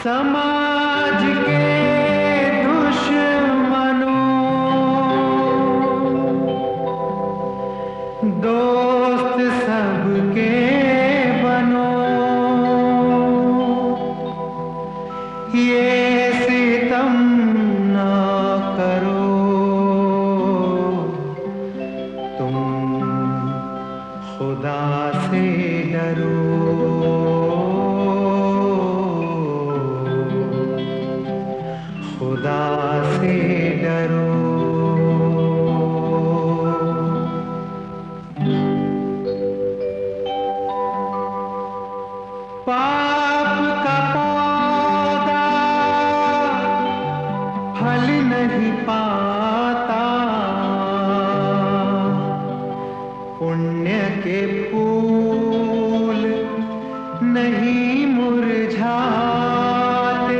समाज के दुश्मनों, दोस्त सबके बनो, ये सितम ना करो, तुम खुदा से डरो, खुदा से डरो। पाप का पौधा फल नहीं पाता, पुण्य के फूल नहीं मुरझाते,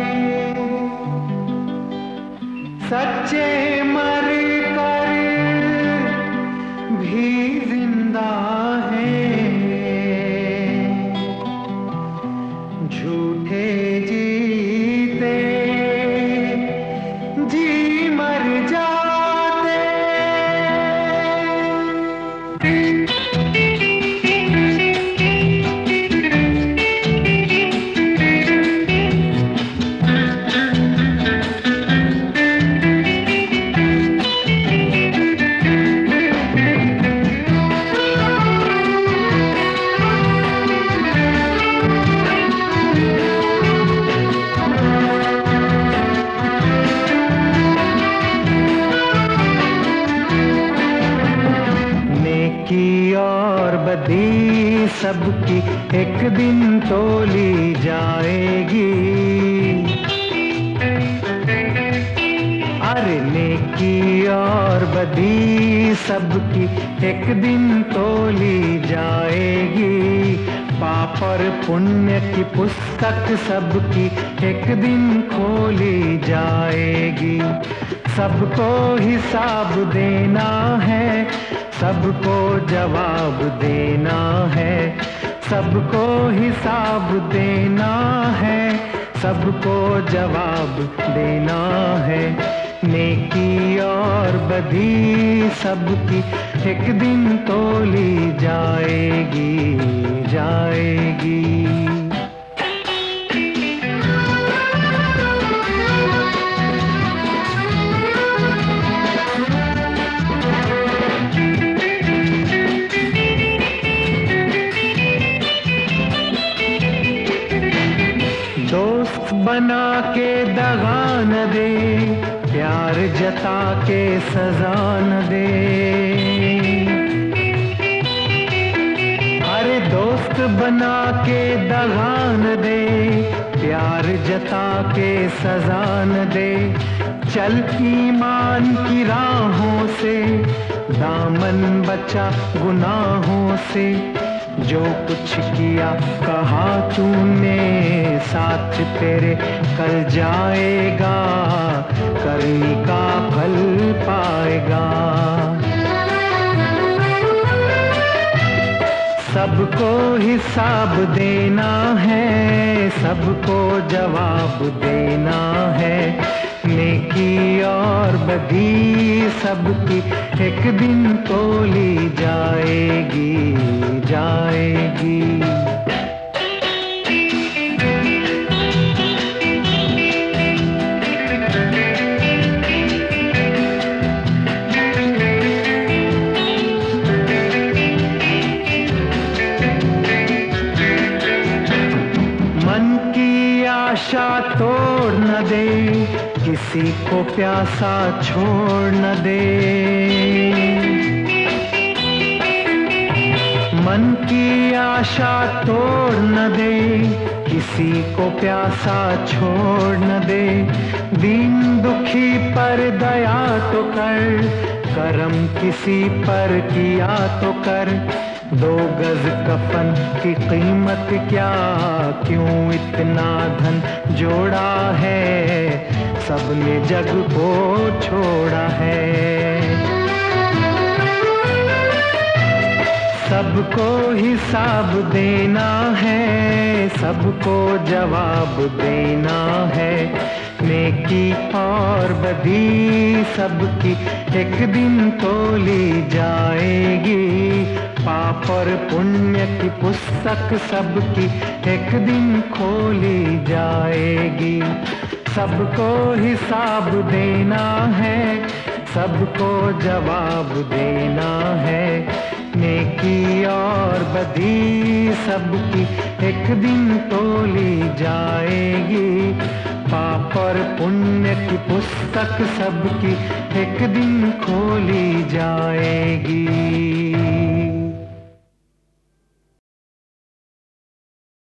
सच्चे मर कर भी जिंदा हैं, झूठे जीते जी मर जाते। और बदी सबकी एक दिन तोली जाएगी, अरे नेकी और बदी सबकी एक दिन तोली जाएगी, पाप और पुण्य की पुस्तक सबकी एक दिन खोली जाएगी। सबको हिसाब देना है, सबको जवाब देना है, सबको हिसाब देना है, सबको जवाब देना है। नेकी और बदी सबकी एक दिन तोली जाएगी, जाएगी। दोस्त बना के दगा न दे, प्यार जता के सजा न दे, अरे दोस्त बना के दगा न दे, प्यार जता के सजा न दे। चल ईमान की राहों से, दामन बचा गुनाहों से, जो कुछ किया कहा तूने साथ तेरे कल जाएगा, करनी का फल पाएगा। सबको हिसाब देना है, सबको जवाब देना है। नेकी और बदी सबकी एक दिन तोली जाएगी, जाएगी। मन की आशा तोड़ न दे, किसी को प्यासा छोड़ न दे। मन की आशा तोड़ न दे, किसी को प्यासा छोड़ न दे। दीन दुखी पर दया तो कर, करम किसी पर किया तो कर। 2 गज कफन की कीमत क्या, क्यों इतना धन जोड़ा है, सबने जग को छोड़ा है। सबको हिसाब देना है, सबको जवाब देना है। नेकी और बदी सबकी एक दिन तोली जाएगी, पाप और पुण्य की पुस्तक सबकी एक दिन खोली जाएगी। सबको हिसाब देना है, सबको जवाब देना है। नेकी और बदी सबकी एक दिन तोली जाएगी, पाप और पुण्य की पुस्तक सबकी एक दिन खोली जाएगी।